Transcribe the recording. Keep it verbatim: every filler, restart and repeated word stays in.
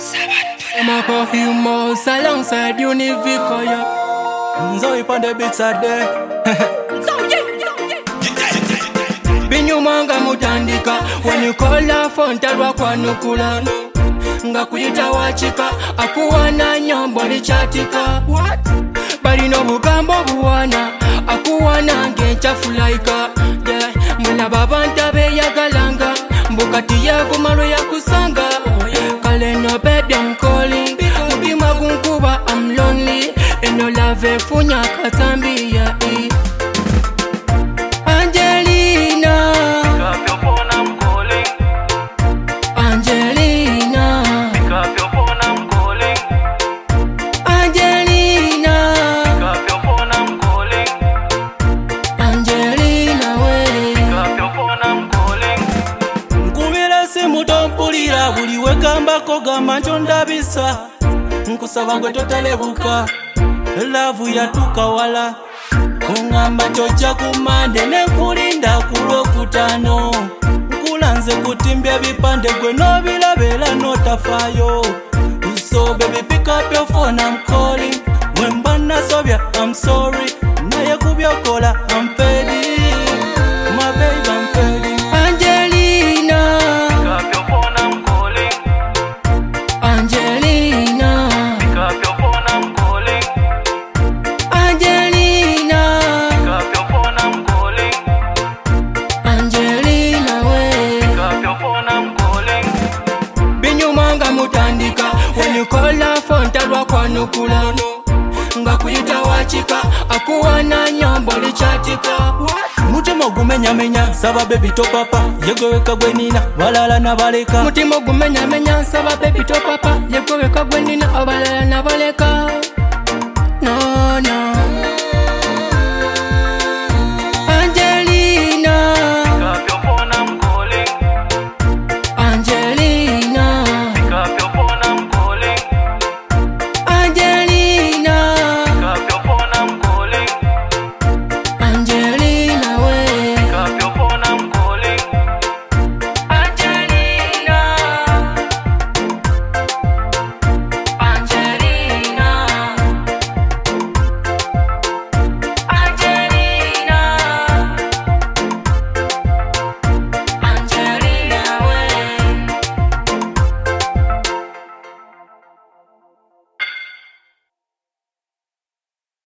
Mako Humos alongside Univico, yeah. Zoe on the beats are there. Binyumanga mutandika when you call her phone talwa kwa nukula nga kuyita wachika akuwana nyombo lichatika what bali no bugambo buwana akuwana ngenchafulaika yeah muna babanta beyagalanga mbukati yavu malo yakusanga kale no baby I'm calling mubima gunkuba I'm lonely eno love funya katambi ya i buli wekambako gamba njo ndabisa nkusaba gwe totalebuka love yatuka wala ungamba chocha kumande nenkulinda kulokutano nkulanze kutimbya bipande gwe nobilabela notafayo so baby pick up your phone I'm calling wemba nasobya I'm sorry naye kubyokola I'm fading my baby I'm fading when you call her phone talwa kwa nukula nga kuyita wachika akuwana nyombo lichatika mutima gumenya menya saba baby to papa yegoweka gwenina balala na baleka mutima gumenya menya saba baby to papa yegoweka gwenina abalala